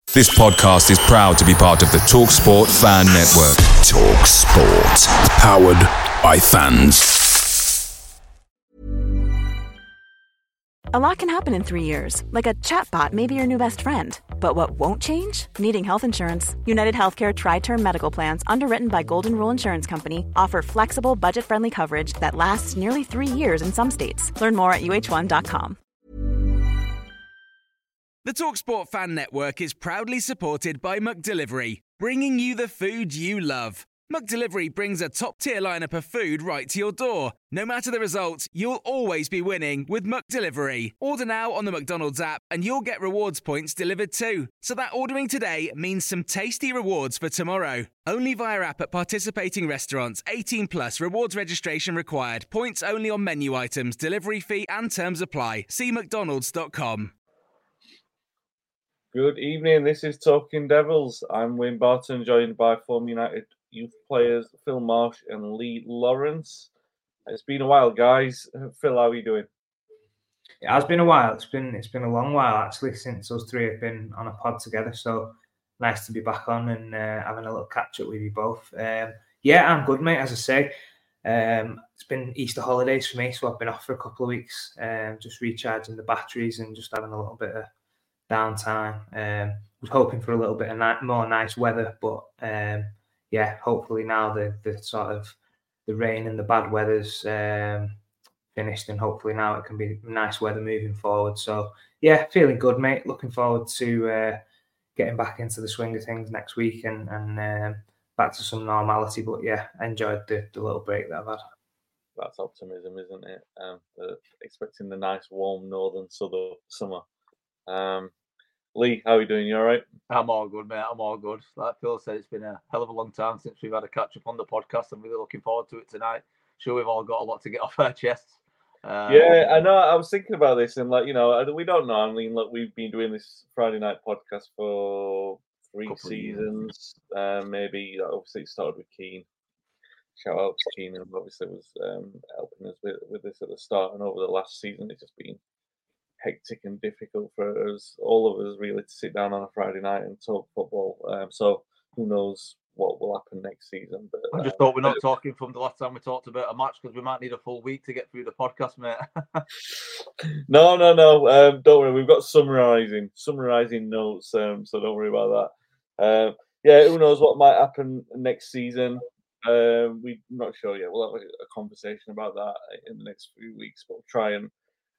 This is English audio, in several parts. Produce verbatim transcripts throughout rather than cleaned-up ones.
This podcast is proud to be part of the TalkSport Fan Network. TalkSport. Powered by fans. A lot can happen in three years. Like a chatbot may be your new best friend. But what won't change? Needing health insurance. United Healthcare Tri-Term Medical Plans, underwritten by Golden Rule Insurance Company, offer flexible, budget-friendly coverage that lasts nearly three years in some states. Learn more at U H one dot com. The TalkSport Fan Network is proudly supported by McDelivery, bringing you the food you love. McDelivery brings a top-tier lineup of food right to your door. No matter the result, you'll always be winning with McDelivery. Order now on the McDonald's app and you'll get rewards points delivered too. So that ordering today means some tasty rewards for tomorrow. Only via app at participating restaurants. eighteen plus, rewards registration required. Points only on menu items, delivery fee and terms apply. See mcdonalds dot com. Good evening, this is Talking Devils. I'm Wayne Barton, joined by former United youth players Phil Marsh and Lee Lawrence. It's been a while, guys. Phil, how are you doing? It has been a while. It's been it's been a long while, actually, since us three have been on a pod together. So nice to be back on and uh, having a little catch-up with you both. Um, yeah, I'm good, mate, as I say. Um, it's been Easter holidays for me, so I've been off for a couple of weeks, um, just recharging the batteries and just having a little bit of downtime. Um, was hoping for a little bit of ni- more nice weather, but um, yeah, hopefully now the the sort of the rain and the bad weather's um, finished, and hopefully now it can be nice weather moving forward. So yeah, feeling good, mate. Looking forward to uh, getting back into the swing of things next week and and um, back to some normality. But yeah, I enjoyed the, the little break that I've had. That's optimism, isn't it? Um, the, expecting the nice, warm northern southern summer. Um, Lee, how are you doing? You all right? I'm all good, mate. I'm all good. Like Phil said, it's been a hell of a long time since we've had a catch up on the podcast. I'm really looking forward to it tonight. Sure, we've all got a lot to get off our chests. Um, yeah, I know. I was thinking about this, and like you know, we don't know. I mean, look, we've been doing this Friday night podcast for three seasons, uh, maybe. Obviously, it started with Keane. Shout out to Keane, and obviously was um, helping us with, with this at the start, and over the last season, it's just been hectic and difficult for us, all of us, really, to sit down on a Friday night and talk football. Um, so who knows what will happen next season? But I just um, thought we're not talking from the last time we talked about a match, because we might need a full week to get through the podcast, mate. no, no, no. Um, don't worry. We've got summarising, summarising notes, um, so don't worry about that. Um, yeah, who knows what might happen next season? Um, we're not sure yet. We'll have a, a conversation about that in the next few weeks. But we'll try and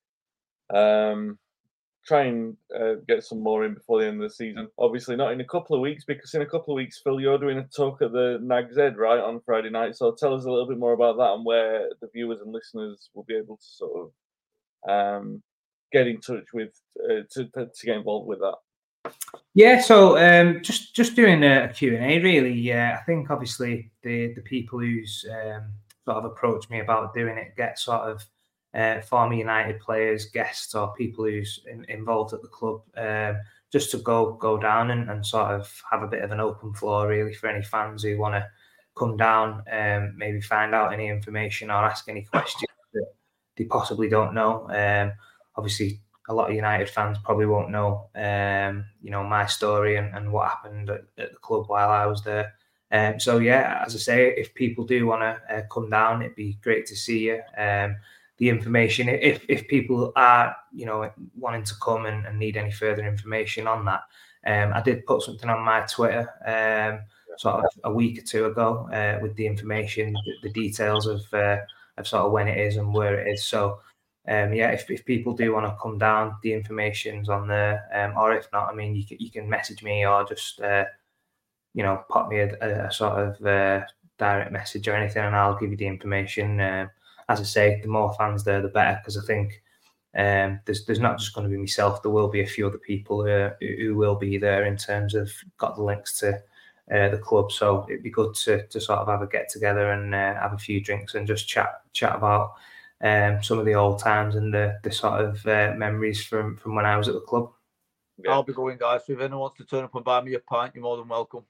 Um, try and uh, get some more in before the end of the season. Obviously, not in a couple of weeks, because in a couple of weeks, Phil, you're doing a talk at the N A G Z, right, on Friday night. So tell us a little bit more about that and where the viewers and listeners will be able to sort of um, get in touch with uh, to, to get involved with that. Yeah, so um, just just doing a Q and A, really. Yeah, I think obviously the the people who's um, sort of approached me about doing it get sort of Uh, former United players, guests, or people who's in, involved at the club, um, just to go go down and, and sort of have a bit of an open floor, really, for any fans who want to come down, um, maybe find out any information or ask any questions that they possibly don't know. Um, obviously, a lot of United fans probably won't know, um, you know, my story and, and what happened at, at the club while I was there. Um, so yeah, as I say, if people do want to uh, come down, it'd be great to see you. Um, the information, if if people are, you know, wanting to come and, and need any further information on that, um, I did put something on my Twitter um, sort of a week or two ago uh, with the information, the, the details of uh, of sort of when it is and where it is. So um, yeah, if, if people do want to come down, the information's on there, um, or if not, I mean, you can you can message me or just uh, you know, pop me a, a sort of uh, direct message or anything, and I'll give you the information. Uh, As I say, the more fans there, the better, because I think um, there's there's not just going to be myself. There will be a few other people uh, who, who will be there in terms of got the links to uh, the club. So it'd be good to to sort of have a get together and uh, have a few drinks and just chat chat about um, some of the old times and the the sort of uh, memories from from when I was at the club. Yeah. I'll be going, guys. So if anyone wants to turn up and buy me a pint, you're more than welcome.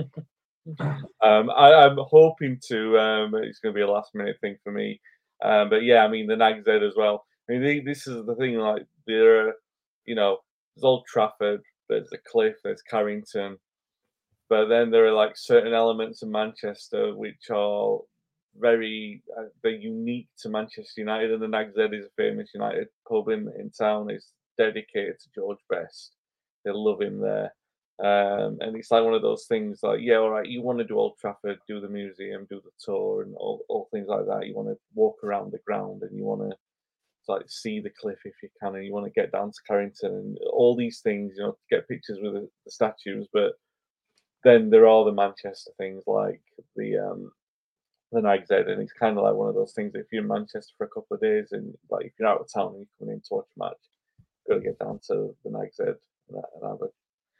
um, I, I'm hoping to. Um, it's going to be a last minute thing for me. Um, but yeah, I mean the N A G Z as well. I mean, this is the thing. Like there, are, you know, there's Old Trafford, there's the Cliff, there's Carrington, but then there are like certain elements of Manchester which are very uh, they're unique to Manchester United, and the Nag's Head is a famous United pub in, in town. It's dedicated to George Best. They love him there. Um, and it's like one of those things like, yeah, all right, you want to do Old Trafford, do the museum, do the tour, and all, all things like that. You want to walk around the ground, and you want to like see the Cliff if you can, and you want to get down to Carrington, and all these things, you know, get pictures with the, the statues. But then there are the Manchester things like the um, the Nag's Head, and it's kind of like one of those things. If you're in Manchester for a couple of days, and like if you're out of town and you're coming in to watch a match, you've got to get down to the Nag's Head and, and have a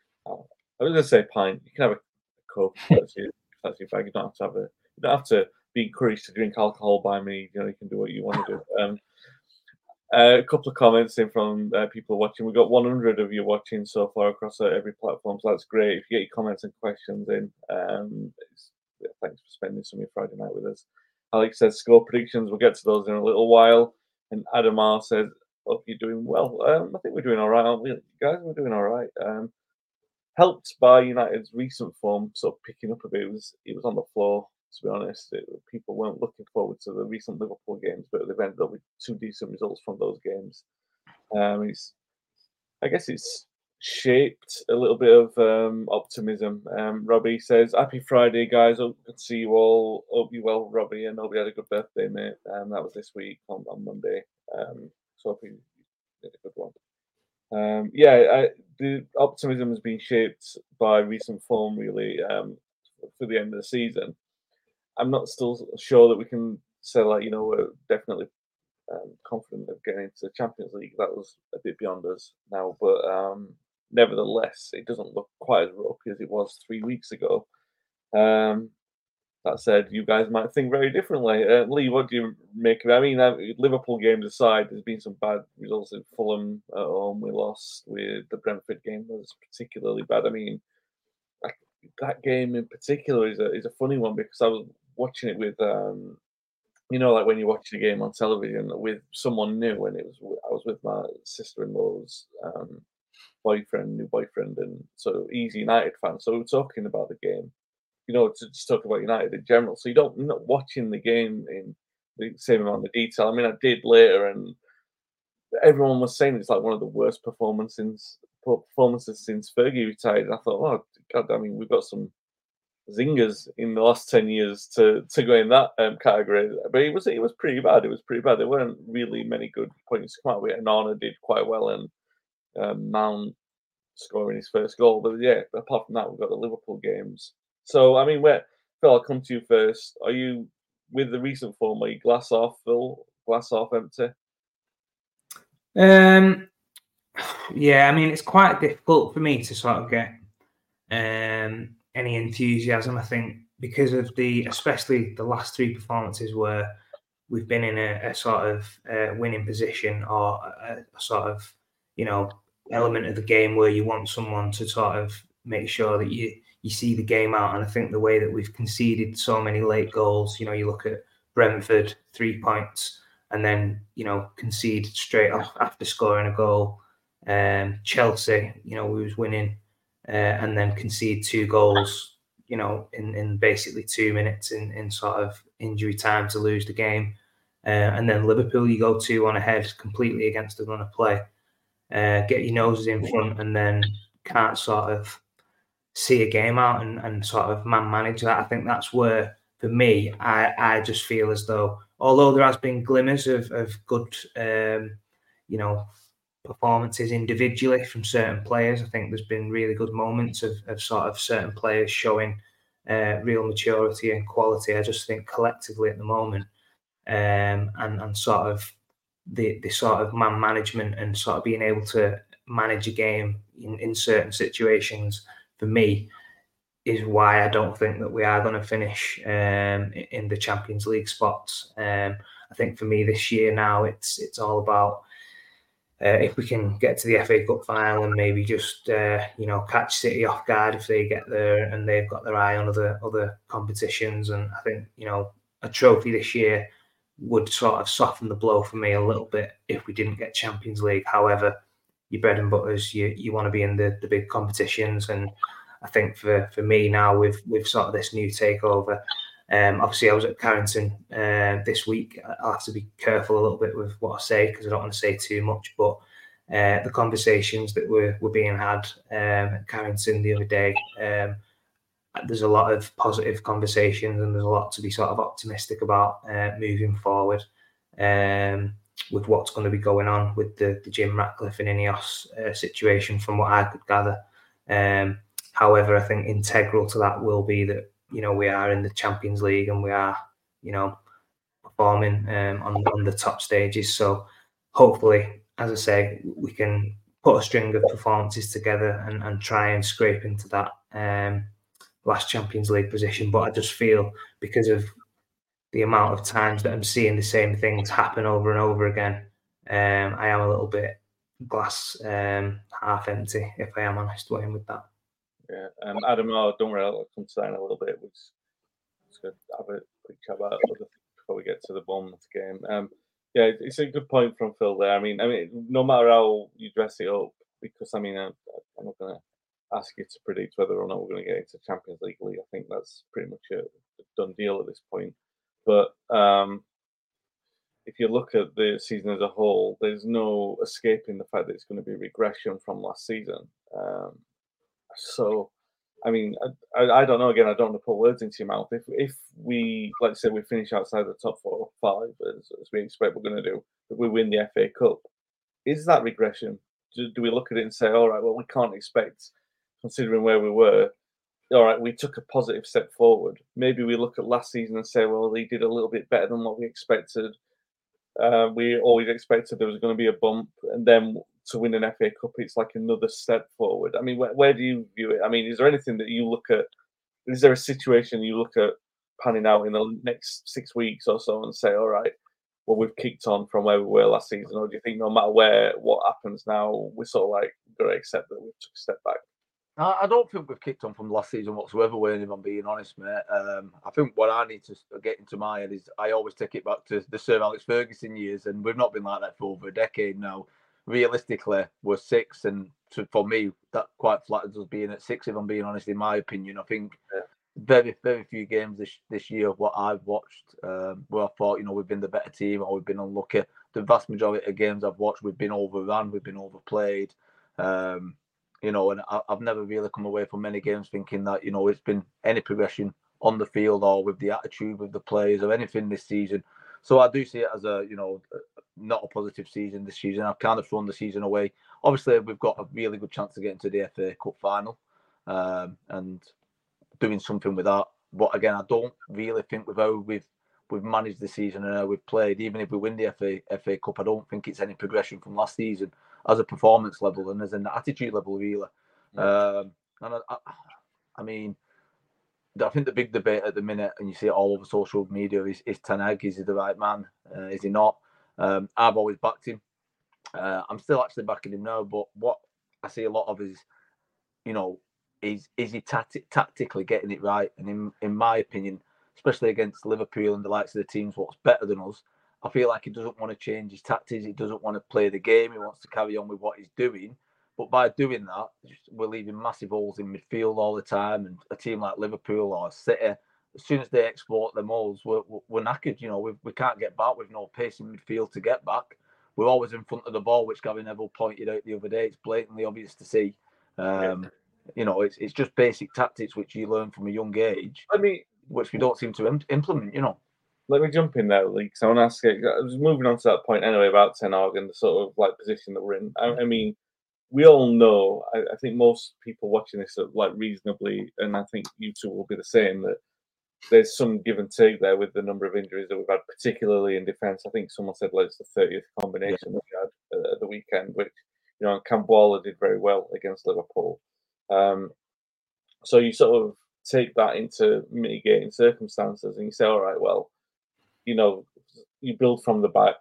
I was going to say pint. You can have a cup. That's your, that's your bag. You don't have to have a. You don't have to be encouraged to drink alcohol by me. You know, you can do what you want to do. Um, uh, a couple of comments in from uh, people watching. We've got one hundred of you watching so far across uh, every platform, so that's great. If you get your comments and questions in, um, it's, yeah, thanks for spending some of your Friday night with us. Alex says score predictions. We'll get to those in a little while. And Adam R says, "Hope you're doing well." Um, I think we're doing all right, aren't we, guys? We're doing all right. Um, Helped by United's recent form, sort of picking up a bit. It was it was on the floor, to be honest. It, people weren't looking forward to the recent Liverpool games, but they've ended up with two decent results from those games. Um, it's, I guess it's shaped a little bit of um, optimism. Um, Robbie says, "Happy Friday, guys. Hope to see you all. Hope you well, Robbie, and hope you had a good birthday, mate." Um, that was this week on, on Monday. Um, so hope you did a good one. Um, yeah, I, the optimism has been shaped by recent form, really, um, for the end of the season. I'm not still sure that we can say, like, you know, we're definitely um, confident of getting into the Champions League. That was a bit beyond us now, but um, nevertheless, it doesn't look quite as ropey as it was three weeks ago. Um, that said, you guys might think very differently. Uh, Lee, what do you make of it? I mean, uh, Liverpool games aside, there's been some bad results in Fulham at home. We lost. With the Brentford game was particularly bad. I mean, that, that game in particular is a is a funny one because I was watching it with, um, you know, like when you're watching a game on television with someone new, and it was I was with my sister-in-law's um, boyfriend, new boyfriend, and so he's a United fan. So we were talking about the game. You know, to just talk about United in general. So you don't, you're not watching the game in the same amount of detail. I mean, I did later, and everyone was saying it's like one of the worst performances performances since Fergie retired. And I thought, oh God, I mean, we've got some zingers in the last ten years to to go in that um, category. But it was it was pretty bad. It was pretty bad. There weren't really many good points to come out with. And Onana did quite well, and um, Mount scoring his first goal. But yeah, apart from that, we've got the Liverpool games. So, I mean, where, Phil, I'll come to you first. Are you, with the recent form, are you glass half full, glass half empty? Um, yeah, I mean, it's quite difficult for me to sort of get um, any enthusiasm, I think, because of the, especially the last three performances where we've been in a, a sort of uh, winning position or a, a sort of, you know, element of the game where you want someone to sort of make sure that you, you see the game out. And I think the way that we've conceded so many late goals, you know, you look at Brentford, three points, and then, you know, concede straight off after scoring a goal. Um, Chelsea, you know, we was winning uh, and then concede two goals, you know, in, in basically two minutes in, in sort of injury time to lose the game. Uh, and then Liverpool, you go two one ahead completely against the run of play. Uh, get your noses in front and then can't sort of see a game out and, and sort of man manage that. I think that's where, for me, I, I just feel as though, although there has been glimmers of, of good, um, you know, performances individually from certain players, I think there's been really good moments of, of sort of certain players showing uh, real maturity and quality. I just think collectively at the moment, um, and, and sort of the, the sort of man management and sort of being able to manage a game in, in certain situations, for me, is why I don't think that we are going to finish um, in the Champions League spots. Um, I think for me this year now, it's it's all about uh, if we can get to the F A Cup final and maybe just uh, you know catch City off guard if they get there and they've got their eye on other other competitions. And I think you know a trophy this year would sort of soften the blow for me a little bit if we didn't get Champions League. However, your bread and butters. You you want to be in the, the big competitions, and I think for, for me now with with sort of this new takeover, um, obviously I was at Carrington uh, this week. I'll have to be careful a little bit with what I say because I don't want to say too much, but uh, the conversations that were, were being had um, at Carrington the other day, um, there's a lot of positive conversations and there's a lot to be sort of optimistic about uh, moving forward um, with what's going to be going on with the, the Jim Ratcliffe and Ineos uh, situation from what I could gather. Um, however, I think integral to that will be that, you know, we are in the Champions League and we are, you know, performing um, on, on the top stages. So hopefully, as I say, we can put a string of performances together and, and try and scrape into that um, last Champions League position. But I just feel because of the amount of times that I'm seeing the same things happen over and over again, um, I am a little bit glass um, half empty, if I am honest, Wayne, with that. Yeah, um, Adam, oh, don't worry, I'll come to that in a little bit. We're just, just going to have a quick chat about other things before we get to the Bournemouth game. Um, yeah, it's a good point from Phil there. I mean, I mean, no matter how you dress it up, because I mean, I'm, I'm not going to ask you to predict whether or not we're going to get into Champions League league. I think that's pretty much a, a done deal at this point. But um, if you look at the season as a whole, there's no escaping the fact that it's going to be regression from last season. Um, so, I mean, I, I, I don't know. Again, I don't want to put words into your mouth. If if we, let's say, we finish outside the top four or five, as, as we expect we're going to do, if we win the F A Cup, is that regression? Do, do we look at it and say, all right, well, we can't expect, considering where we were, all right, we took a positive step forward. Maybe we look at last season and say, well, they did a little bit better than what we expected. Uh, we always expected there was going to be a bump, and then to win an F A Cup, it's like another step forward. I mean, where, where do you view it? I mean, is there anything that you look at? Is there a situation you look at panning out in the next six weeks or so and say, all right, well, we've kicked on from where we were last season, or do you think no matter where, what happens now, we're sort of like got to accept that we took a step back? I don't think we've kicked on from last season whatsoever, Wayne, if I'm being honest, mate. Um, I think what I need to get into my head is I always take it back to the Sir Alex Ferguson years, and we've not been like that for over a decade now. Realistically, we're six, and to, for me, that quite flatters us being at six, if I'm being honest, in my opinion. I think yeah. very, very few games this this year of what I've watched um, where I thought, you know, we've been the better team or we've been unlucky. The vast majority of games I've watched, we've been overrun, we've been overplayed. Um, You know, and I've never really come away from many games thinking that, you know, it's been any progression on the field or with the attitude with the players or anything this season. So I do see it as a, you know, not a positive season this season. I've kind of thrown the season away. Obviously, we've got a really good chance to get into the F A Cup final um, and doing something with that. But again, I don't really think with how we've we've managed the season and how we've played, even if we win the F A F A Cup, I don't think it's any progression from last season as a performance level and as an attitude level, really. Yeah. Um, and I, I, I mean, I think the big debate at the minute, and you see it all over social media, is, is Ten Hag. Is he the right man? Uh, is he not? Um, I've always backed him. Uh, I'm still actually backing him now, but what I see a lot of is, you know, is is he tacti- tactically getting it right? And in, in my opinion, especially against Liverpool and the likes of the teams what's better than us, I feel like he doesn't want to change his tactics. He doesn't want to play the game. He wants to carry on with what he's doing. But by doing that, we're leaving massive holes in midfield all the time. And a team like Liverpool or City, as soon as they exploit them holes, we're, we're knackered. You know, we, we can't get back with no pace in midfield to get back. We're always in front of the ball, which Gary Neville pointed out the other day. It's blatantly obvious to see. Um, you know, it's it's just basic tactics which you learn from a young age. I mean, which we don't seem to im- implement. You know. Let me jump in there, Lee, because I want to ask you. I was moving on to that point anyway about Ten Hag and the sort of like position that we're in. I, I mean, we all know. I, I think most people watching this are like reasonably, and I think you two will be the same. That there's some give and take there with the number of injuries that we've had, particularly in defence. I think someone said like it's the thirtieth combination yeah. that we had uh, at the weekend, which you know, Campbell did very well against Liverpool. Um, so you sort of take that into mitigating circumstances, and you say, all right, well. You know, you build from the back.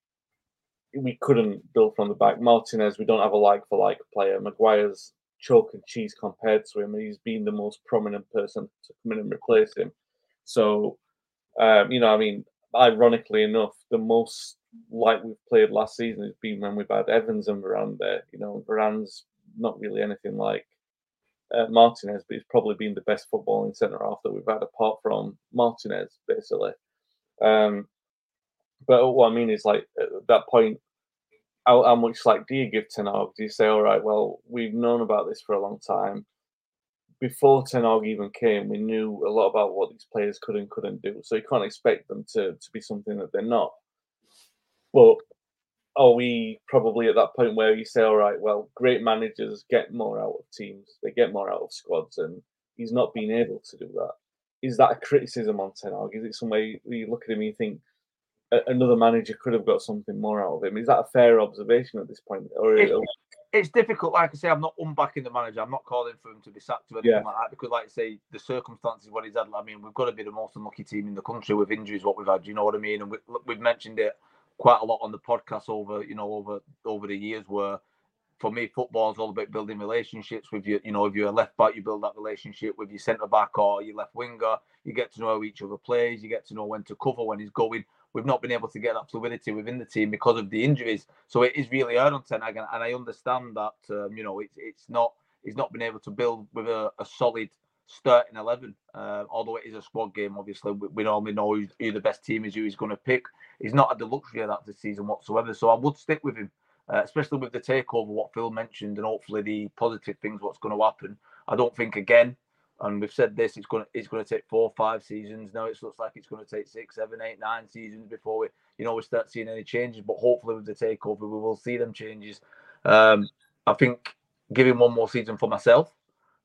We couldn't build from the back. Martinez, we don't have a like-for-like player. Maguire's chalk and cheese compared to him. He's been the most prominent person to come in and replace him. So, um, you know, I mean, ironically enough, the most like we've played last season has been when we've had Evans and Varane there. You know, Varane's not really anything like uh, Martinez, but he's probably been the best footballing centre half that we've had apart from Martinez, basically. Um, but what I mean is, like, at that point, how, how much slack do you give Ten Hag? Do you say, all right, well, we've known about this for a long time. Before Ten Hag even came, we knew a lot about what these players could and couldn't do. So you can't expect them to, to be something that they're not. But are we probably at that point where you say, all right, well, great managers get more out of teams, they get more out of squads, and he's not been able to do that. Is that a criticism on Ten Hag? Is it some way you look at him and you think another manager could have got something more out of him? Is that a fair observation at this point? Or it's, it's difficult. Like I say, I'm not unbacking the manager. I'm not calling for him to be sacked or anything yeah. like that, because, like I say, the circumstances what he's had. I mean, we've got to be the most unlucky team in the country with injuries. What we've had, you know what I mean? And we, we've mentioned it quite a lot on the podcast over, you know, over over the years. Where, for me, football is all about building relationships with you. You know, if you're a left back, you build that relationship with your centre back or your left winger. You get to know how each other plays. You get to know when to cover, when he's going. We've not been able to get that fluidity within the team because of the injuries. So it is really hard on Ten Hag, and I understand that. Um, you know, it's it's not he's not been able to build with a, a solid starting eleven. Uh, although it is a squad game, obviously we, we normally know who, who the best team is, who he's going to pick. He's not had the luxury of that this season whatsoever. So I would stick with him, uh, especially with the takeover, what Phil mentioned, and hopefully the positive things what's going to happen. I don't think again. And we've said this, it's going to it's going to take four, five seasons. Now it looks like it's going to take six, seven, eight, nine seasons before we, you know, we start seeing any changes. But hopefully with the takeover, we will see them changes. Um, I think giving one more season for myself.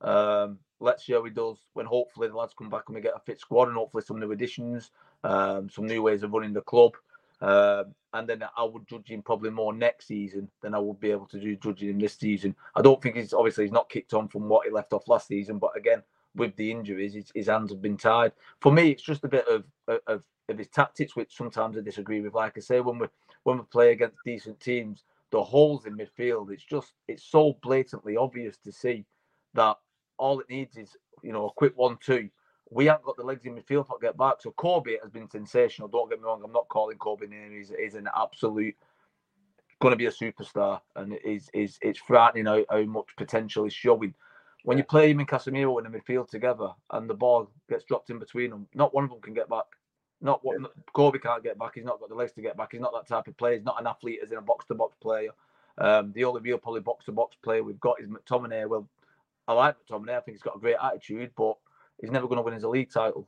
Um, let's see how he does when hopefully the lads come back and we get a fit squad and hopefully some new additions, um, some new ways of running the club. Um, and then I would judge him probably more next season than I would be able to do judging him this season. I don't think he's obviously he's not kicked on from what he left off last season, but again, with the injuries, his, his hands have been tied. For me, it's just a bit of, of of his tactics, which sometimes I disagree with. Like I say, when we when we play against decent teams, the holes in midfield, it's just it's so blatantly obvious to see that all it needs is, you know, a quick one-two. We haven't got the legs in midfield to get back. So Kobe has been sensational. Don't get me wrong. I'm not calling Kobe name. He's, he's an absolute going to be a superstar, and it is is it's frightening how, how much potential is showing. When you play him and Casemiro in the midfield together and the ball gets dropped in between them, not one of them can get back. Not one. Kobe can't get back. He's not got the legs to get back. He's not that type of player. He's not an athlete as in a box-to-box player. Um, the only real probably box-to-box player we've got is McTominay. Well, I like McTominay. I think he's got a great attitude, but he's never going to win his league title.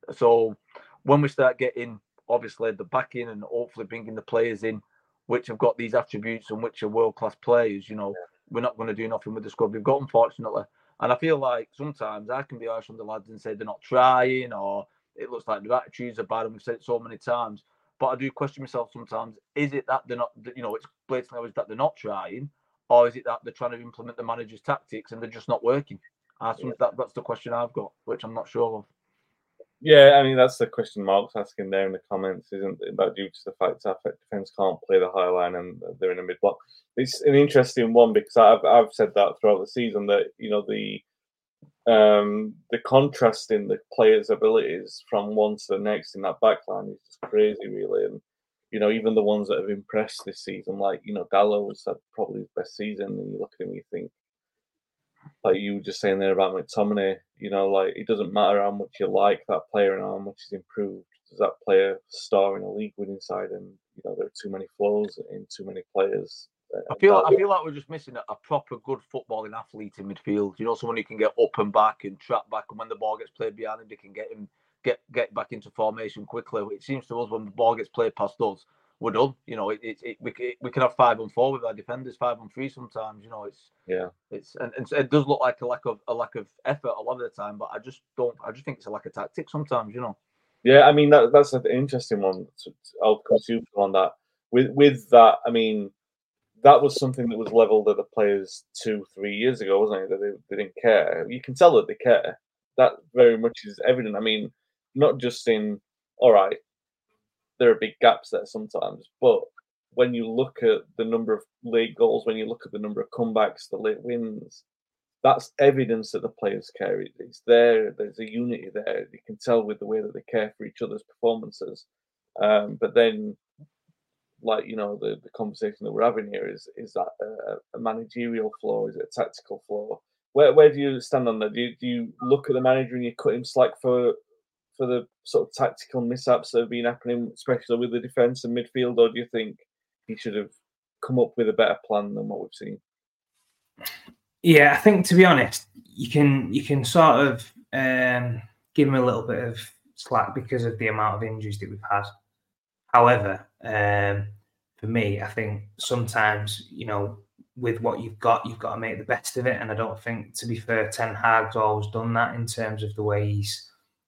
So when we start getting, obviously, the backing and hopefully bringing the players in, which have got these attributes and which are world-class players, you know, we're not going to do nothing with the squad we've got, unfortunately. And I feel like sometimes I can be harsh on the lads and say they're not trying, or it looks like their attitudes are bad, and we've said it so many times. But I do question myself sometimes, is it that they're not, you know, it's blatantly obvious that they're not trying, or is it that they're trying to implement the manager's tactics and they're just not working? I think that, that's the question I've got, which I'm not sure of. Yeah, I mean, that's the question Mark's asking there in the comments, isn't that due to the fact that defence can't play the high line and they're in a mid-block? It's an interesting one because I've I've said that throughout the season that, you know, the um, the contrast in the players' abilities from one to the next in that back line is just crazy, really. And, you know, even the ones that have impressed this season, like, you know, Dalot's had probably his best season, and you look at him and you think, like you were just saying there about McTominay, you know, like it doesn't matter how much you like that player and how much he's improved. Does that player star in a league winning side? And, you know, there are too many flaws in too many players. I feel like, I feel like we're just missing a, a proper good footballing athlete in midfield. You know, someone who can get up and back and trap back, and when the ball gets played behind him, they can get him get get back into formation quickly. It seems to us when the ball gets played past us, we're done. You know, it, it, it we it, we can have five on four with our defenders, five on three sometimes. You know, it's yeah, it's and, and it does look like a lack of a lack of effort a lot of the time. But I just don't. I just think it's a lack of tactics sometimes. You know. Yeah, I mean that that's an interesting one. I'll come to you on that. With with that, I mean. That was something that was levelled at the players two, three years ago, wasn't it? That they, they didn't care. You can tell that they care. That very much is evident. I mean, not just in, all right, there are big gaps there sometimes, but when you look at the number of late goals, when you look at the number of comebacks, the late wins, that's evidence that the players care. It's there. There's a unity there. You can tell with the way that they care for each other's performances. Um, but then like, you know, the, the conversation that we're having here is is that a, a managerial flaw? Is it a tactical flaw? Where where do you stand on that? Do you, do you look at the manager and you cut him slack for for the sort of tactical mishaps that have been happening, especially with the defence and midfield, or do you think he should have come up with a better plan than what we've seen? Yeah, I think, to be honest, you can you can sort of um, give him a little bit of slack because of the amount of injuries that we've had. However, um, for me, I think sometimes, you know, with what you've got, you've got to make the best of it. And I don't think, to be fair, Ten Hag's always done that in terms of the way he's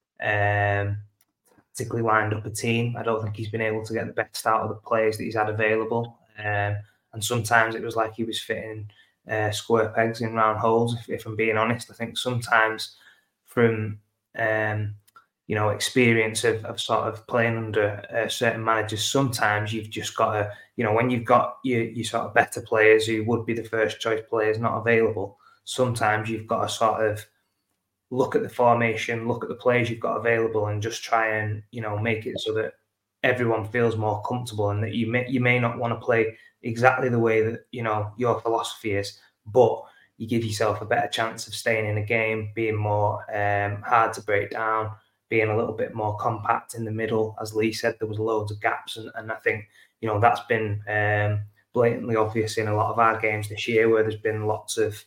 um, particularly lined up a team. I don't think he's been able to get the best out of the players that he's had available. Um, and sometimes it was like he was fitting uh, square pegs in round holes, if, if I'm being honest. I think sometimes from... Um, you know, experience of, of sort of playing under uh, certain managers, sometimes you've just got to, you know, when you've got your, your sort of better players who would be the first choice players not available, sometimes you've got to sort of look at the formation, look at the players you've got available and just try and, you know, make it so that everyone feels more comfortable and that you may, you may not want to play exactly the way that, you know, your philosophy is, but you give yourself a better chance of staying in a game, being more um, hard to break down, being a little bit more compact in the middle. As Lee said, there was loads of gaps, and, and I think, you know, that's been um, blatantly obvious in a lot of our games this year, where there's been lots of,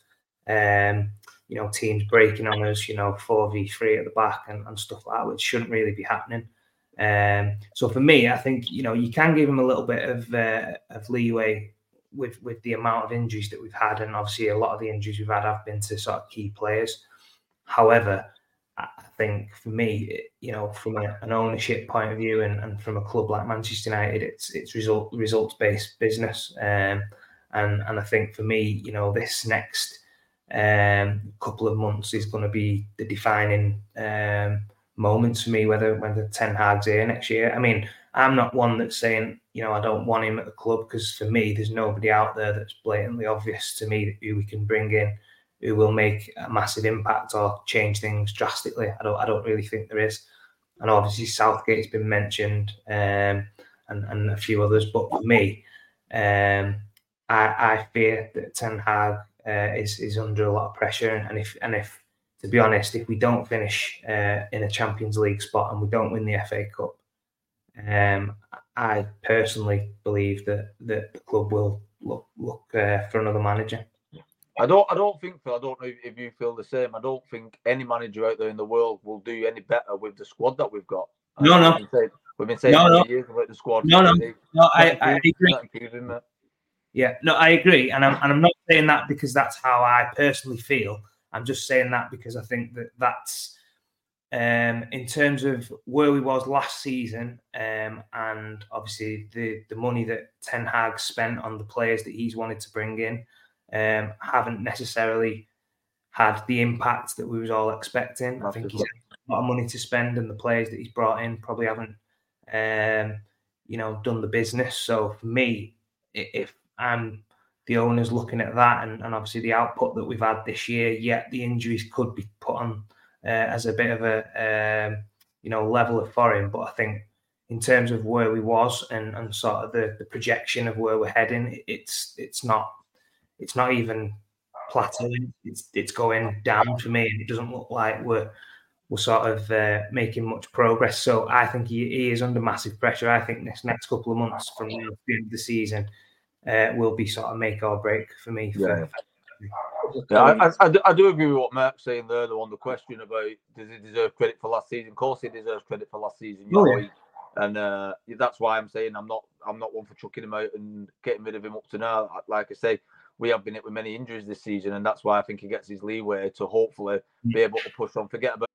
um, you know, teams breaking on us, you know, four v three at the back and, and stuff like that, which shouldn't really be happening. Um, so for me, I think, you know, you can give him a little bit of uh, of leeway with with the amount of injuries that we've had, and obviously a lot of the injuries we've had have been to sort of key players. However, I think for me, you know, from a, an ownership point of view and, and from a club like Manchester United, it's it's result results based business, um, and and I think for me, you know, this next um, couple of months is going to be the defining um, moments for me. Whether whether Ten Hag's here next year, I mean, I'm not one that's saying, you know, I don't want him at the club, because for me, there's nobody out there that's blatantly obvious to me who we can bring in who will make a massive impact or change things drastically. I don't I don't really think there is. And obviously Southgate's been mentioned, um, and, and a few others. But for me, um, I, I fear that Ten Hag uh, is is under a lot of pressure. And if and if to be honest, if we don't finish uh, in a Champions League spot and we don't win the F A Cup, um, I personally believe that, that the club will look look uh, for another manager. I don't. I don't think. Phil, I don't know if you feel the same. I don't think any manager out there in the world will do any better with the squad that we've got. No, no. We've been saying, we've been saying no, no. years about the squad. No, no, no. I, I agree. Improving, yeah, no, I agree, and I'm and I'm not saying that because that's how I personally feel. I'm just saying that because I think that that's um, in terms of where we was last season, um, and obviously the the money that Ten Hag spent on the players that he's wanted to bring in. Um, haven't necessarily had the impact that we was all expecting. I think he's had a lot of money to spend, and the players that he's brought in probably haven't, um, you know, done the business. So for me, if I'm the owners looking at that, and, and obviously the output that we've had this year, yet the injuries could be put on uh, as a bit of a, um, you know, leveler for him. But I think in terms of where we was and, and sort of the, the projection of where we're heading, it's it's not. It's not even plateauing. It's it's going down for me, and it doesn't look like we're we're sort of uh, making much progress. So I think he, he is under massive pressure. I think this next couple of months from the end of the season uh, will be sort of make or break for me. For, yeah, yeah I, I, I do agree with what Mark's saying there. On the question about does he deserve credit for last season? Of course, he deserves credit for last season. You oh, know, yeah. And uh, that's why I'm saying I'm not I'm not one for chucking him out and getting rid of him up to now. Like I say. We have been hit with many injuries this season, and that's why I think he gets his leeway to hopefully be able to push on. Forget about.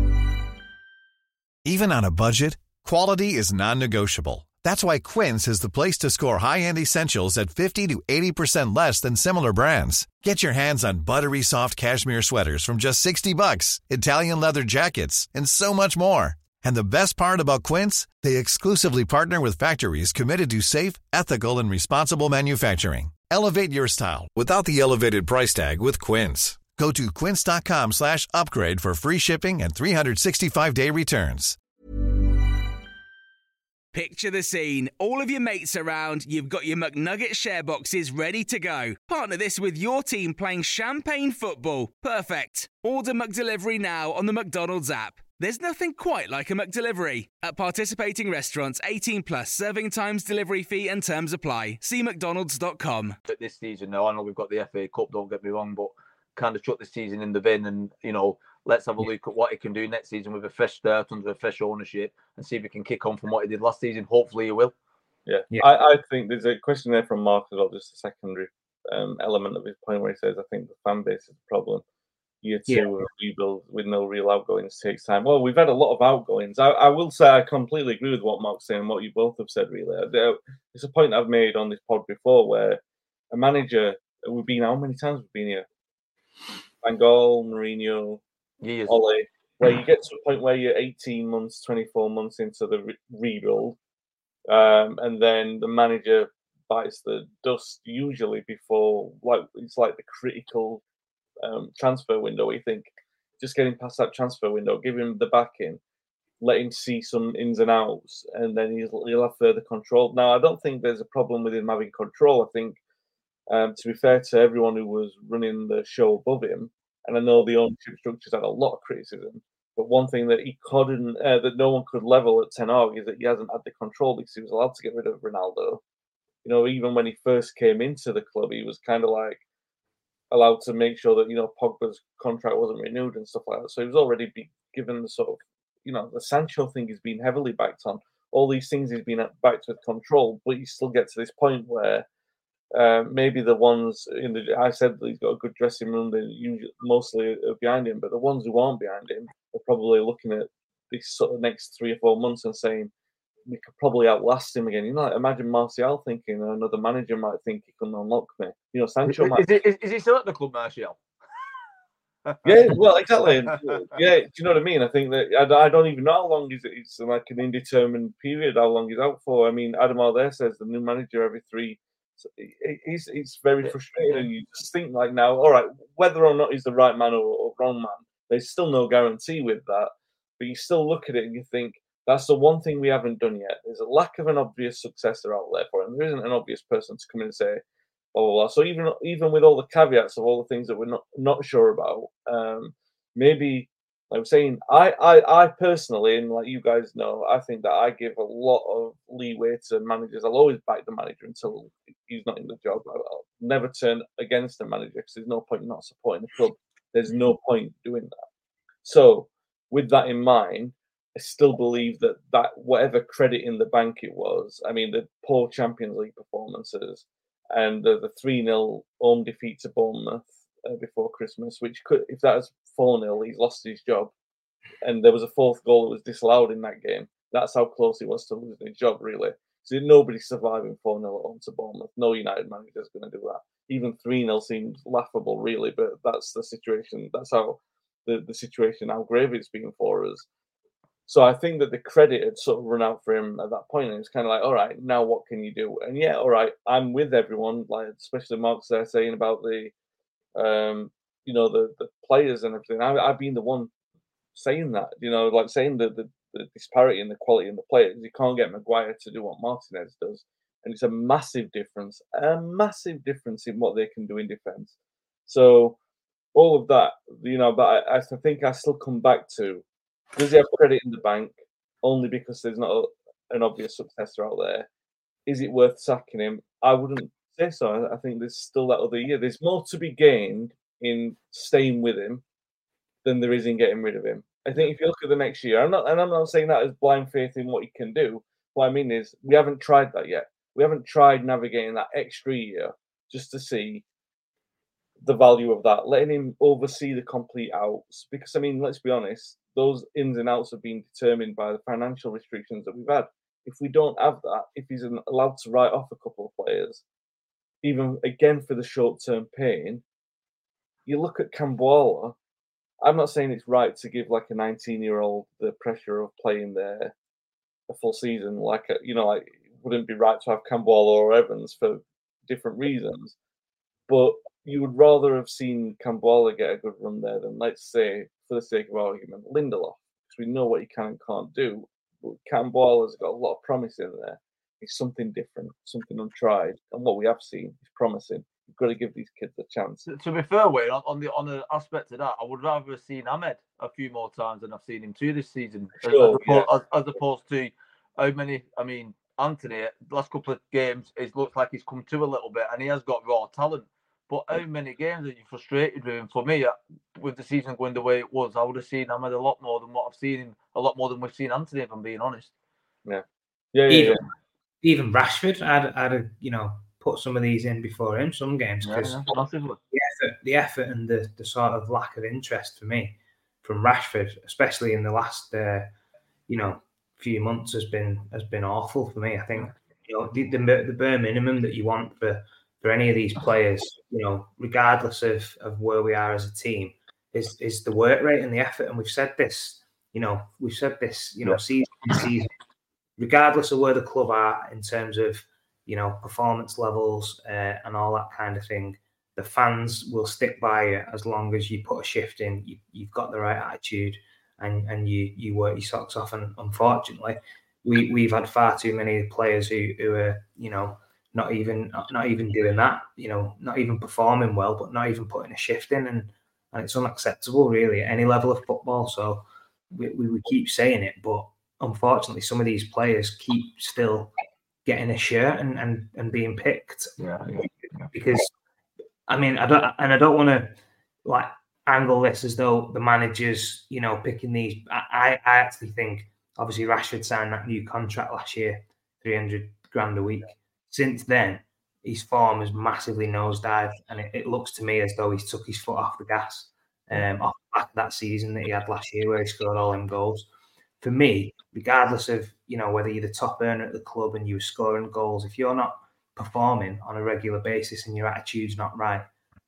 Even on a budget, quality is non-negotiable. That's why Quince is the place to score high-end essentials at fifty to eighty percent less than similar brands. Get your hands on buttery soft cashmere sweaters from just sixty bucks, Italian leather jackets, and so much more. And the best part about Quince, they exclusively partner with factories committed to safe, ethical, and responsible manufacturing. Elevate your style without the elevated price tag with Quince. Go to quince.com slash upgrade for free shipping and three sixty-five day returns. Picture the scene. All of your mates around, you've got your McNugget share boxes ready to go. Partner this with your team playing champagne football. Perfect. Order McDelivery now on the McDonald's app. There's nothing quite like a McDelivery. At participating restaurants, eighteen plus, serving times, delivery fee and terms apply. See mcdonalds dot com. This season now, I know we've got the F A Cup, don't get me wrong, but kind of chuck the season in the bin and, you know, let's have a look at what he can do next season with a fresh start under a fresh ownership and see if he can kick on from what he did last season. Hopefully he will. Yeah, yeah. I, I think there's a question there from Mark as well, just a secondary um, element of his point where he says, I think the fan base is the problem. Year two yeah. of rebuild with no real outgoings takes time. Well, we've had a lot of outgoings. I, I will say I completely agree with what Mark's saying and what you both have said, really. It's a point I've made on this pod before where a manager, we've been, how many times we've been here? Van Gaal, Mourinho, Years. Ole, where you get to a point where you're eighteen months, twenty-four months into the re- rebuild, um, and then the manager bites the dust usually before, like it's like the critical um, transfer window. We think just getting past that transfer window, give him the backing, let him see some ins and outs, and then he'll, he'll have further control. Now, I don't think there's a problem with him having control. I think, um, to be fair to everyone who was running the show above him, and I know the ownership structures had a lot of criticism, but one thing that he couldn't, uh, that no one could level at Ten Hag is that he hasn't had the control because he was allowed to get rid of Ronaldo. You know, even when he first came into the club, he was kind of like allowed to make sure that, you know, Pogba's contract wasn't renewed and stuff like that. So he was already be given the sort of, you know, the Sancho thing has been heavily backed on. All these things he's been backed with control, but you still get to this point where Uh, maybe the ones in the I said that he's got a good dressing room. They usually mostly are behind him, but the ones who aren't behind him are probably looking at this sort of next three or four months and saying we could probably outlast him again. You know, like, imagine Martial thinking another manager might think he can unlock me. You know, Sancho is, might. Is, is, is he still at the club, Martial? Yeah, well, exactly. Yeah, do you know what I mean? I think that I, I don't even know how long is it. It's like an indeterminate period. How long he's out for? I mean, Adam Alder says the new manager every three. So it's it's very frustrating, and you just think like now, all right, whether or not he's the right man or, or wrong man, there's still no guarantee with that. But you still look at it and you think that's the one thing we haven't done yet. There's a lack of an obvious successor out there for him. There isn't an obvious person to come in and say, blah blah blah. So even even with all the caveats of all the things that we're not not sure about, um, maybe. Like I'm saying, I, I, I personally, and like you guys know, I think that I give a lot of leeway to managers. I'll always back the manager until he's not in the job. I'll never turn against the manager because there's no point in not supporting the club. There's no point doing that. So with that in mind, I still believe that, that whatever credit in the bank it was, I mean, the poor Champions League performances and the, the three nil home defeat to Bournemouth uh, before Christmas, which could, if that was four nil, he's lost his job. And there was a fourth goal that was disallowed in that game. That's how close he was to losing his job, really. So nobody's surviving four nil at home to Bournemouth. No United manager is going to do that. Even three nil seems laughable, really, but that's the situation. That's how the, the situation, how grave it's been for us. So I think that the credit had sort of run out for him at that point. And it's kind of like, all right, now what can you do? And yeah, all right, I'm with everyone, like especially Mark's there saying about the, um, you know, the, the players and everything. I, I've been the one saying that, you know, like saying that the, the disparity in the quality in the players. You can't get Maguire to do what Martinez does. And it's a massive difference, a massive difference in what they can do in defence. So all of that, you know, but I, I think I still come back to, does he have credit in the bank only because there's not a, an obvious successor out there? Is it worth sacking him? I wouldn't say so. I think there's still that other year. There's more to be gained in staying with him than there is in getting rid of him. I think if you look at the next year, I'm not, and I'm not saying that as blind faith in what he can do. What I mean is, we haven't tried that yet. We haven't tried navigating that extra year just to see the value of that, letting him oversee the complete outs. Because, I mean, let's be honest, those ins and outs have been determined by the financial restrictions that we've had. If we don't have that, if he's allowed to write off a couple of players, even again for the short-term pain, you look at Cambola. I'm not saying it's right to give like a nineteen-year-old the pressure of playing there a full season. Like, a, you know, like it wouldn't be right to have Cambola or Evans for different reasons. But you would rather have seen Cambola get a good run there than, let's say, for the sake of argument, Lindelof, because we know what he can and can't do. Campbell has got a lot of promise in there. It's something different, something untried, and what we have seen is promising. You've got to give these kids a chance. To, to be fair, Wayne, on, on the on the aspect of that, I would rather have seen Ahmed a few more times than I've seen him too this season, Sure, as, opposed, yeah. as, as opposed to how many. I mean, Anthony, the last couple of games, it looks like he's come to a little bit, and he has got raw talent. But how many games are you frustrated with him? For me, with the season going the way it was, I would have seen Ahmed a lot more than what I've seen him, a lot more than we've seen Anthony, if I'm being honest. Yeah, yeah, yeah. Even, yeah. even Rashford, I'd, I'd, you know, put some of these in before him, some games, because yeah, yeah, the effort, the effort and the, the sort of lack of interest for me from Rashford, especially in the last, uh, you know, few months, has been has been awful for me. I think you know the, the the bare minimum that you want for for any of these players, you know, regardless of of where we are as a team, is is the work rate and the effort. And we've said this, you know, we've said this, you know, yeah. season to season, regardless of where the club are in terms of, you know, performance levels uh, and all that kind of thing. The fans will stick by you as long as you put a shift in. You, you've got the right attitude, and and you you work your socks off. And unfortunately, we we've had far too many players who who are, you know, not even not even doing that. You know, not even performing well, but not even putting a shift in, and and it's unacceptable really at any level of football. So we we, we keep saying it, but unfortunately, some of these players keep still getting a shirt and, and, and being picked. Yeah, yeah. Because I mean, I don't, and I don't want to like angle this as though the managers, you know, picking these. I, I actually think obviously Rashford signed that new contract last year, three hundred grand a week. Since then, his form has massively nosedived, and it, it looks to me as though he's took his foot off the gas um, off the back of that season that he had last year, where he scored all them goals. For me, regardless of, you know, whether you're the top earner at the club and you're scoring goals, if you're not performing on a regular basis and your attitude's not right,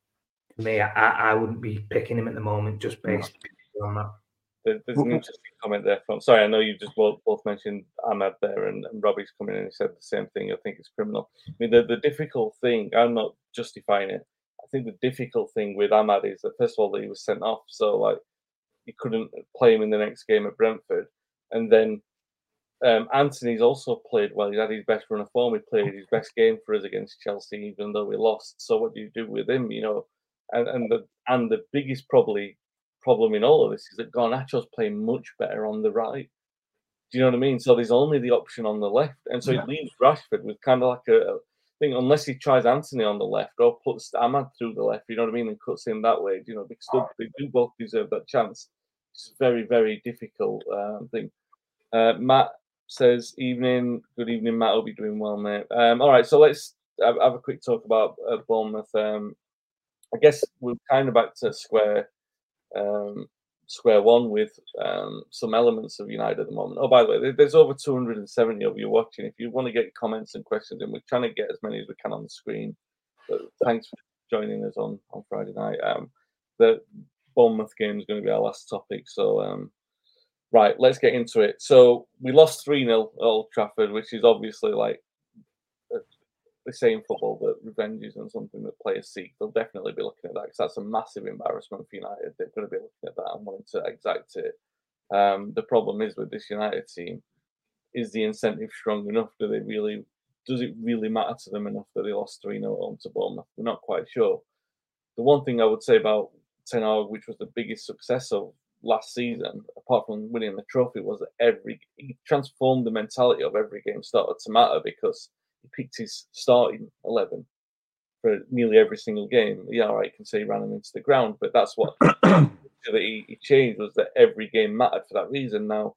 for me, I, I wouldn't be picking him at the moment just based no. on that. There's an interesting comment there from. Sorry, I know you just both, both mentioned Ahmed there, and, and Robbie's coming in and he said the same thing. I think it's criminal. I mean, the, the difficult thing, I'm not justifying it. I think the difficult thing with Ahmed is that, first of all, that he was sent off. So, like, you couldn't play him in the next game at Brentford. And then um, Anthony's also played well. He had his best run of form. He played his best game for us against Chelsea, even though we lost. So what do you do with him? You know, and and the and the biggest probably problem in all of this is that Garnacho's playing much better on the right. Do you know what I mean? So there's only the option on the left, and so yeah. he leaves Rashford with kind of like a, a thing, unless he tries Anthony on the left or puts Ahmad through the left. You know what I mean? And cuts him that way. You know, because they do both deserve that chance. It's a very, very difficult uh, thing. Uh, Matt says, evening. Good evening, Matt. Hope you're doing well, mate. Um, all right, so let's have, have a quick talk about uh, Bournemouth. Um, I guess we're kind of back to square um, square one with um, some elements of United at the moment. Oh, by the way, there's over two hundred seventy of you watching. If you want to get comments and questions in, we're trying to get as many as we can on the screen. But thanks for joining us on, on Friday night. Um, the Bournemouth game is going to be our last topic. So, um, right, let's get into it. So, we lost three nil at Old Trafford, which is obviously like uh, the same football that revenge isn't something that players seek. They'll definitely be looking at that because that's a massive embarrassment for United. They're going to be looking at that and wanting to exact it. Um, the problem is with this United team, is the incentive strong enough? Do they really? Does it really matter to them enough that they lost three nil at home to Bournemouth? We're not quite sure. The one thing I would say about Ten Hag, which was the biggest success of last season, apart from winning the trophy, was that every he transformed the mentality of every game started to matter because he picked his starting eleven for nearly every single game. Yeah, all right, you can say he ran him into the ground, but that's what that he, he changed was that every game mattered for that reason. Now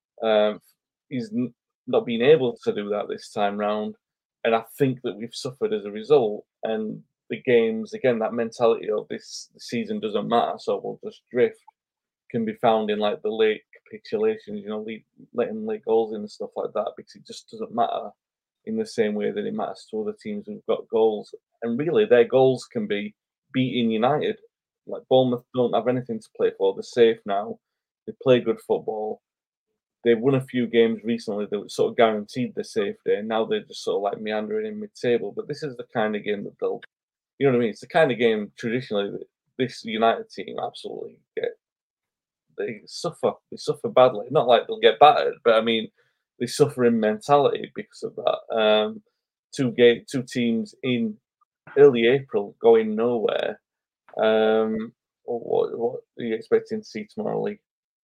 um, he's n- not been able to do that this time round, and I think that we've suffered as a result. And the games, again, that mentality of this season doesn't matter, so we'll just drift, can be found in like the late capitulations, you know, letting late goals in and stuff like that, because it just doesn't matter in the same way that it matters to other teams who've got goals. And really, their goals can be beating United. Like Bournemouth don't have anything to play for. They're safe now. They play good football. They've won a few games recently that sort of guaranteed the safety, and now they're just sort of like meandering in mid-table. But this is the kind of game that they'll, you know what I mean? It's the kind of game traditionally that this United team absolutely get they suffer. They suffer badly. Not like they'll get battered, but I mean, they suffer in mentality because of that. Um, two game, two teams in early April going nowhere. Um, what, what are you expecting to see tomorrow, Lee?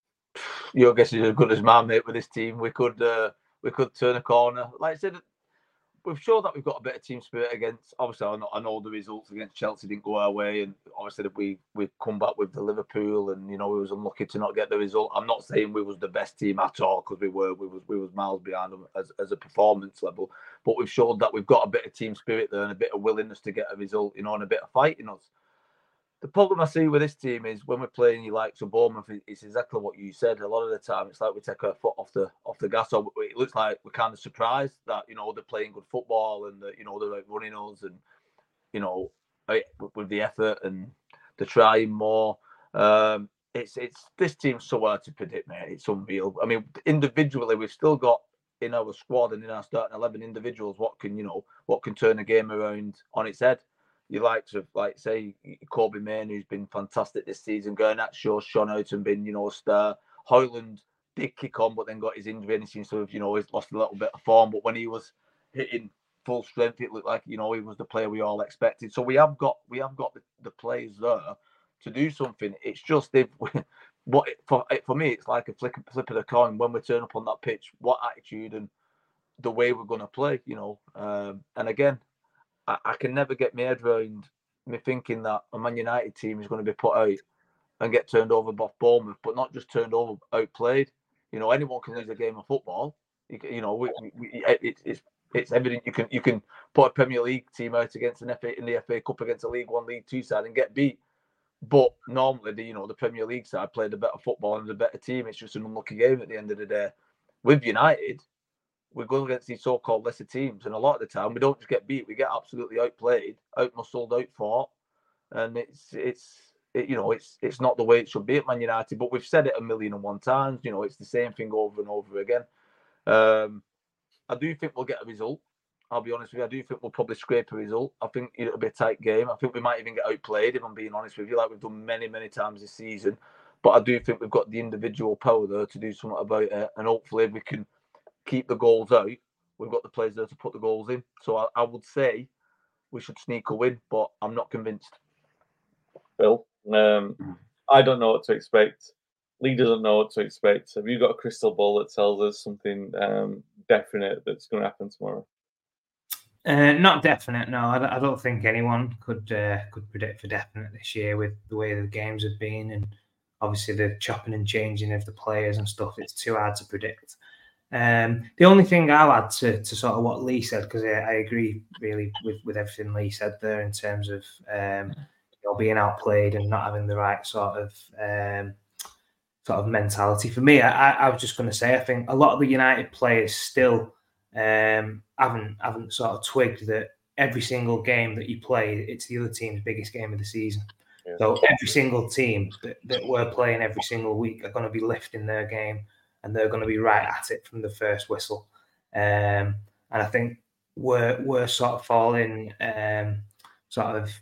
Your guess is as good as mine, mate. With this team, we could uh, we could turn a corner. Like I said, we've shown that we've got a better team spirit against. Obviously, I know, I know the results against Chelsea didn't go our way, and obviously that we we come back with the Liverpool, and you know we was unlucky to not get the result. I'm not saying we was the best team at all because we were we was we was miles behind them as as a performance level, but we've showed that we've got a bit of team spirit there and a bit of willingness to get a result, you know, and a bit of fight in us. The problem I see with this team is when we're playing you like to Bournemouth, it's exactly what you said. A lot of the time, it's like we take our foot off the off the gas. Or it looks like we're kind of surprised that you know they're playing good football and that, you know they're like running us and you know with the effort and they're trying more. Um, it's it's this team's so hard to predict, mate. It's unreal. I mean, individually, we've still got in our squad and in our starting eleven individuals what can you know what can turn a game around on its head. You like to like say Kobbie Mainoo, who's been fantastic this season. Garnacho, Sean Houghton been you know a star. Højlund did kick on, but then got his injury and he seems to have you know he's lost a little bit of form. But when he was hitting full strength, it looked like you know he was the player we all expected. So we have got we have got the, the players there to do something. It's just if we, what for for me, it's like a flick flip of the coin when we turn up on that pitch. What attitude and the way we're going to play, you know. Um, and again. I can never get my head around me thinking that a Man United team is going to be put out and get turned over by Bournemouth, but not just turned over, outplayed. You know, anyone can lose a game of football. You, you know, we, we, it, it's it's evident you can you can put a Premier League team out against an F A in the F A Cup against a League One, League Two side and get beat. But normally, the you know the Premier League side played a better football and a better team. It's just an unlucky game at the end of the day. With United, we go against these so-called lesser teams, and a lot of the time we don't just get beat; we get absolutely outplayed, outmuscled, outfought, and it's it's it, you know it's it's not the way it should be at Man United. But we've said it a million and one times. You know, it's the same thing over and over again. Um, I do think we'll get a result. I'll be honest with you. I do think we'll probably scrape a result. I think it'll be a tight game. I think we might even get outplayed, if I'm being honest with you, like we've done many, many times this season. But I do think we've got the individual power there to do something about it, and hopefully we can keep the goals out. We've got the players there to put the goals in. So I, I would say we should sneak a win, but I'm not convinced. Bill, um, I don't know what to expect. Lee doesn't know what to expect. Have you got a crystal ball that tells us something um, definite that's going to happen tomorrow? Uh, not definite, no. I, I don't think anyone could uh, could predict for definite this year with the way the games have been and obviously the chopping and changing of the players and stuff. It's too hard to predict. Um, the only thing I'll add to, to sort of what Lee said, because I, I agree really with, with everything Lee said there in terms of um, you know, being outplayed and not having the right sort of um, sort of mentality. For me, I, I was just going to say, I think a lot of the United players still um, haven't haven't sort of twigged that every single game that you play, it's the other team's biggest game of the season. Yeah. So every single team that, that we're playing every single week are going to be lifting their game. And they're going to be right at it from the first whistle. Um, and I think we're we're sort of falling um, sort of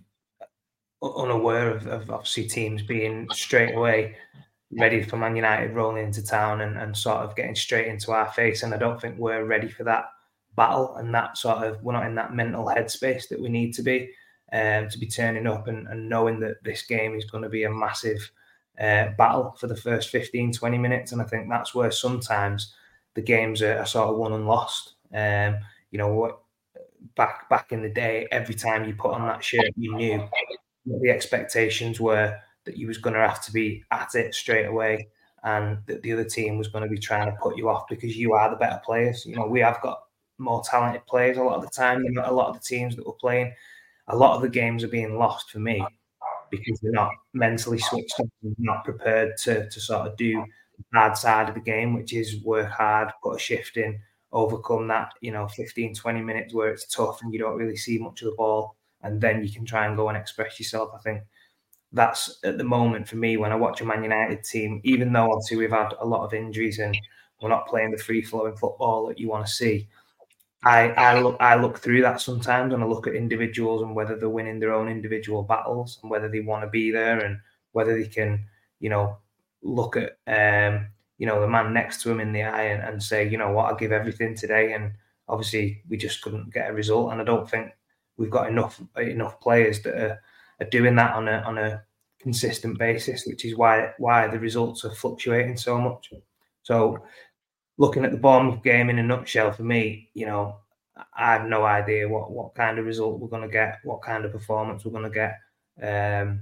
unaware of, of obviously teams being straight away ready for Man United rolling into town and, and sort of getting straight into our face. And I don't think we're ready for that battle and that sort of, we're not in that mental headspace that we need to be, um, to be turning up and, and knowing that this game is going to be a massive Uh, battle for the first fifteen, twenty minutes. And I think that's where sometimes the games are, are sort of won and lost. Um, you know, what back back in the day, every time you put on that shirt, you knew what the expectations were that you was going to have to be at it straight away and that the other team was going to be trying to put you off because you are the better players. You know, we have got more talented players a lot of the time than a lot of the teams that we're playing. A lot of the games are being lost for me because they're not mentally switched on, not prepared to, to sort of do the bad side of the game, which is work hard, put a shift in, overcome that, you know, fifteen, twenty minutes where it's tough and you don't really see much of the ball, and then you can try and go and express yourself. I think that's at the moment for me when I watch a Man United team, even though obviously we've had a lot of injuries and we're not playing the free-flowing football that you want to see. I, I look I look through that sometimes and I look at individuals and whether they're winning their own individual battles and whether they want to be there and whether they can, you know, look at um, you know, the man next to him in the eye and, and say, you know what, I'll give everything today. And obviously, we just couldn't get a result. And I don't think we've got enough enough players that are, are doing that on a on a consistent basis, which is why why the results are fluctuating so much. So, looking at the Bournemouth game in a nutshell, for me, you know, I have no idea what what kind of result we're going to get, what kind of performance we're going to get. Um,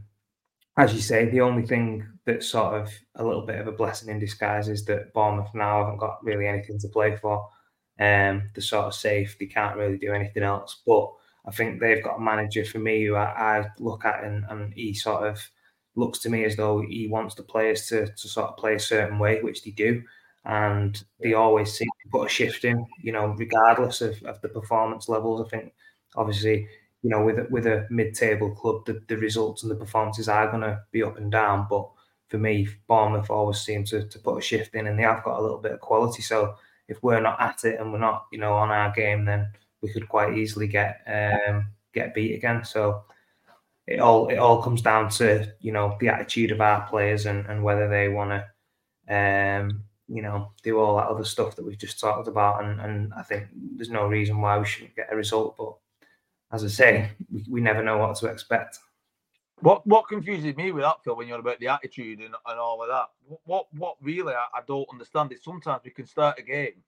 as you say, the only thing that's sort of a little bit of a blessing in disguise is that Bournemouth now haven't got really anything to play for. Um, they're sort of safe; they can't really do anything else. But I think they've got a manager for me who I, I look at, and, and he sort of looks to me as though he wants the players to to sort of play a certain way, which they do, and they always seem to put a shift in, you know, regardless of, of the performance levels. I think, obviously, you know, with with a mid-table club, the, the results and the performances are going to be up and down. But for me, Bournemouth always seem to, to put a shift in, and they have got a little bit of quality. So if we're not at it and we're not, you know, on our game, then we could quite easily get um, get beat again. So it all it all comes down to, you know, the attitude of our players and, and whether they want to, um, you know, do all that other stuff that we've just talked about. And, and I think there's no reason why we shouldn't get a result. But as I say, we, we never know what to expect. What what confuses me with that, Phil, when you're about the attitude and, and all of that, what what really I, I don't understand is sometimes we can start a game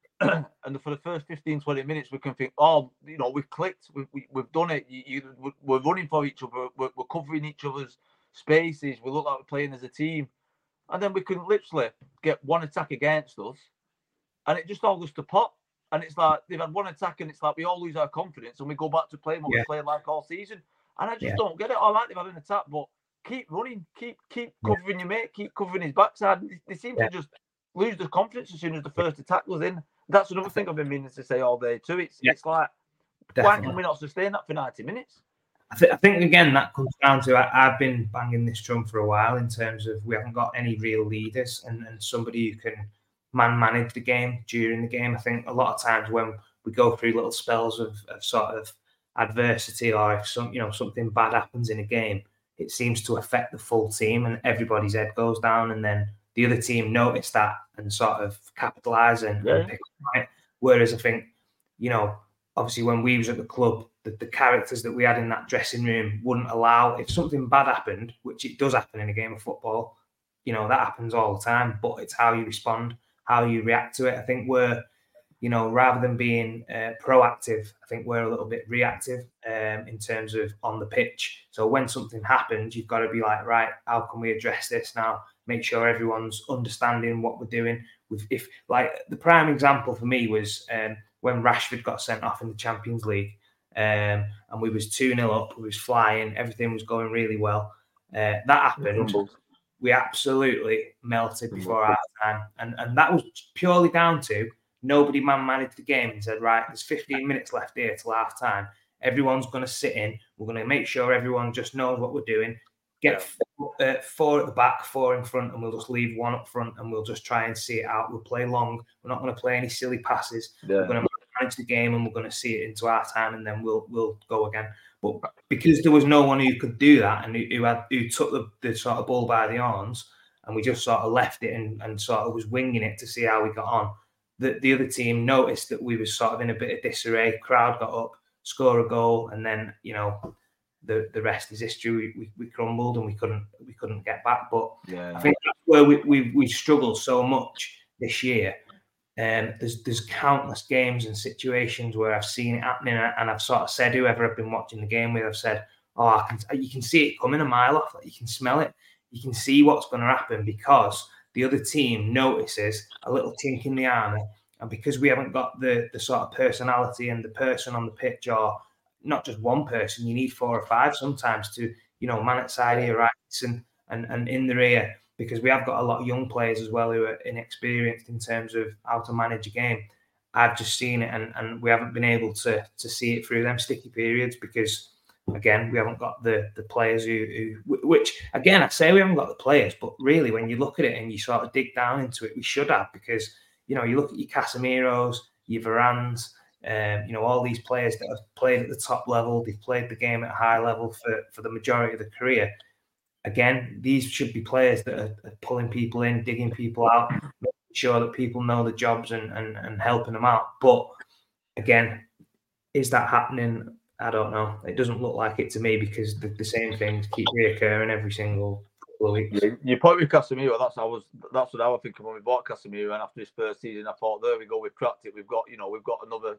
and for the first fifteen, twenty minutes we can think, oh, you know, we've clicked, we've, we, we've done it, you, you, we're running for each other, we're, we're covering each other's spaces, we look like we're playing as a team, and then we can literally get one attack against us and it just all goes to pot. And it's like they've had one attack and it's like we all lose our confidence and we go back to playing what yeah. we played like all season. And I just yeah. don't get it. All right, they've had an attack, but keep running, keep keep covering yeah. your mate, keep covering his backside. They, they seem yeah. to just lose their confidence as soon as the first attack was in. That's another thing I've been meaning to say all day too. It's yeah. it's like, Definitely. Why can we not sustain that for ninety minutes? I, th- I think, again, that comes down to I, I've been banging this drum for a while in terms of we haven't got any real leaders and, and somebody who can man manage the game during the game. I think a lot of times when we go through little spells of, of sort of adversity, or if some, you know, something bad happens in a game, it seems to affect the full team and everybody's head goes down, and then the other team notice that and sort of capitalise and, yeah. and pick up right. Whereas I think, you know, obviously when we was at the club, the, the characters that we had in that dressing room wouldn't allow, if something bad happened, which it does happen in a game of football, you know, that happens all the time, but it's how you respond, how you react to it. I think we're, you know, rather than being uh, proactive, I think we're a little bit reactive um, in terms of on the pitch. So when something happens, you've got to be like, right, how can we address this now? Make sure everyone's understanding what we're doing. With if like the prime example for me was um, when Rashford got sent off in the Champions League, um, and we was two nil up, we was flying, everything was going really well. Uh, that happened. We absolutely melted before our time, and and that was purely down to nobody man managed the game and said, right, there's fifteen minutes left here till half time. Everyone's going to sit in. We're going to make sure everyone just knows what we're doing. Get four, uh, four at the back, four in front, and we'll just leave one up front, and we'll just try and see it out. We'll play long. We're not going to play any silly passes. Yeah. We're going to manage the game, and we're going to see it into our time, and then we'll we'll go again. But because there was no one who could do that, and who, who had who took the, the sort of bull by the horns, and we just sort of left it and, and sort of was winging it to see how we got on. The the other team noticed that we were sort of in a bit of disarray. Crowd got up, score a goal, and then, you know, the, the rest is history. We, we we crumbled and we couldn't we couldn't get back. But yeah. I think that's where we we we struggled so much this year. Um, there's there's countless games and situations where I've seen it happening, and I've sort of said, whoever I've been watching the game with, I've said, oh, I can, you can see it coming a mile off. Like, you can smell it. You can see what's going to happen because the other team notices a little tink in the armour, and because we haven't got the the sort of personality and the person on the pitch, or not just one person, you need four or five sometimes to, you know, man at side of your rights and and and in the rear, because we have got a lot of young players as well who are inexperienced in terms of how to manage a game. I've just seen it, and, and we haven't been able to to see it through them sticky periods because, again, we haven't got the the players who, who, which, again, I say we haven't got the players, but really when you look at it and you sort of dig down into it, we should have, because, you know, you look at your Casemiros, your Varans, um, you know, all these players that have played at the top level, they've played the game at a high level for, for the majority of their career. again, these should be players that are, are pulling people in, digging people out, making sure that people know the jobs and, and, and helping them out. But again, is that happening? I don't know. It doesn't look like it to me because the, the same things keep reoccurring every single couple of weeks. You, you point with Casemiro. That's how I was. That's what I was thinking when we bought Casemiro, and after his first season, I thought, there we go, we've cracked it. We've got, you know, we've got another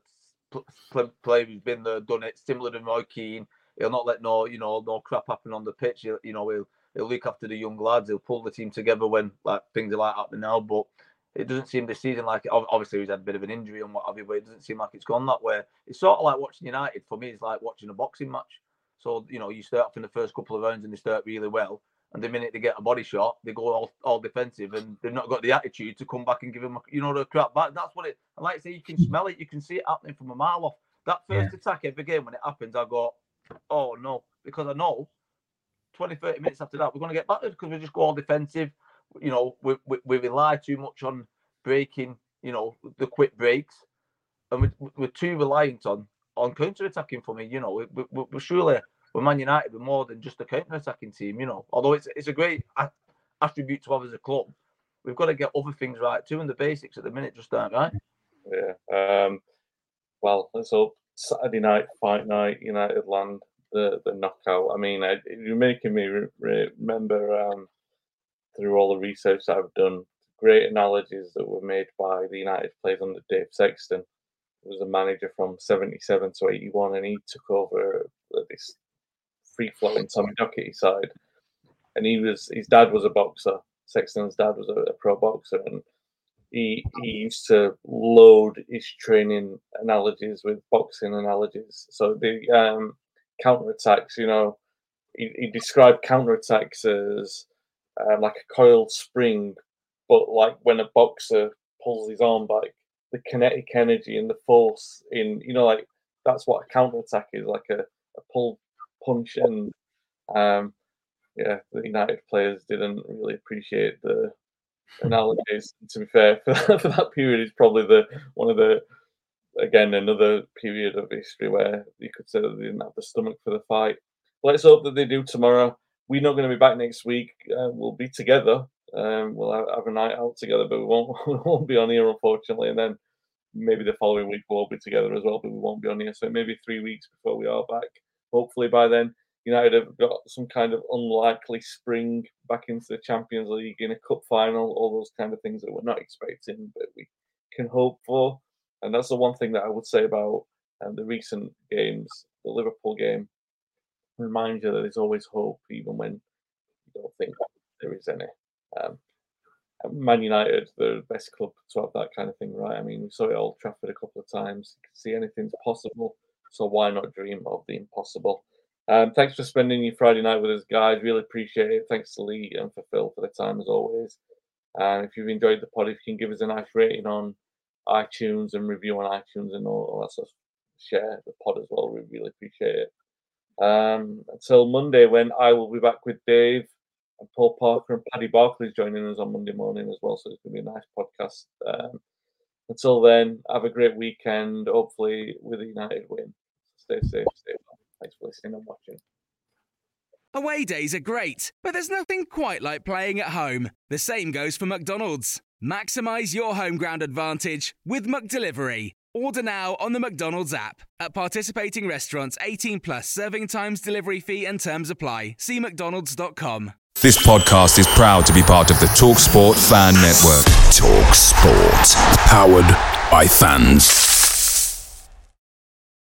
player who's been there, done it, similar to Roy Keane. He'll not let no, you know, no crap happen on the pitch. He'll, you know, he'll he'll look after the young lads. He'll pull the team together when like things are like happening now. But it doesn't seem this season like, obviously he's had a bit of an injury and what have you, but it doesn't seem like it's gone that way. It's sort of like watching United. For me, it's like watching a boxing match. So, you know, you start off in the first couple of rounds and they start really well. And the minute they get a body shot, they go all, all defensive and they've not got the attitude to come back and give them, a, you know, the crap back. That's what it, and like I say, you can smell it. You can see it happening from a mile off. That first yeah. attack every game, when it happens, I go, oh no, because I know twenty, thirty minutes after that, we're going to get battered because we just go all defensive. You know, we, we, we rely too much on breaking, you know, the quick breaks. And we, we're too reliant on, on counter-attacking for me. You know, we, we, we're surely, we're Man United, we're more than just a counter-attacking team, you know. Although it's it's a great attribute to have as a club, we've got to get other things right too, and the basics at the minute just aren't right. Yeah. Um, well, let's hope Saturday night, fight night, United land the, the knockout. I mean, I, you're making me re- re- remember um, through all the research that I've done, great analogies that were made by the United players under Dave Sexton. He was a manager from seventy-seven to eighty-one, and he took over this free-flowing Tommy Docherty side. And he was his dad was a boxer. Sexton's dad was a, a pro boxer, and he he used to load his training analogies with boxing analogies. So the um, counterattacks, you know, he, he described counterattacks as uh, like a coiled spring, but like when a boxer pulls his arm back, the kinetic energy and the force in, you know, like that's what a counterattack is, like a, a pull punch. And um, yeah, the United players didn't really appreciate the analogies. To be fair, for that, for that period, is probably the one of the, again, another period of history where you could say that they didn't have the stomach for the fight. Let's hope that they do tomorrow. We're not going to be back next week. Uh, we'll be together. Um, we'll have, have a night out together, but we won't, we won't be on here, unfortunately. And then maybe the following week we'll be together as well, but we won't be on here. So maybe three weeks before we are back. Hopefully by then, United have got some kind of unlikely spring back into the Champions League in a cup final, all those kind of things that we're not expecting, but we can hope for. And that's the one thing that I would say about um, the recent games. The Liverpool game reminds you that there's always hope, even when you don't think there is any. Um, Man United, they're the best club to have that kind of thing, right? I mean, we saw it at Old Trafford a couple of times. You can see anything's possible, so why not dream of the impossible? Um, thanks for spending your Friday night with us, guys. Really appreciate it. Thanks to Lee and for Phil for the time, as always. And if you've enjoyed the pod, if you can give us a nice rating on iTunes and review on iTunes and all, all that stuff, share the pod as well. We really appreciate it. Um, until Monday, when I will be back with Dave and Paul Parker and Paddy Barclay joining us on Monday morning as well. So it's going to be a nice podcast. Um, until then, have a great weekend, hopefully with a United win. Stay safe, stay well. Thanks for listening and watching. Away days are great, but there's nothing quite like playing at home. The same goes for McDonald's. Maximise your home ground advantage with McDelivery. Order now on the McDonald's app. At participating restaurants, eighteen plus, serving times, delivery fee and terms apply. See mcdonalds dot com. This podcast is proud to be part of the TalkSport Fan Network. TalkSport. Powered by fans.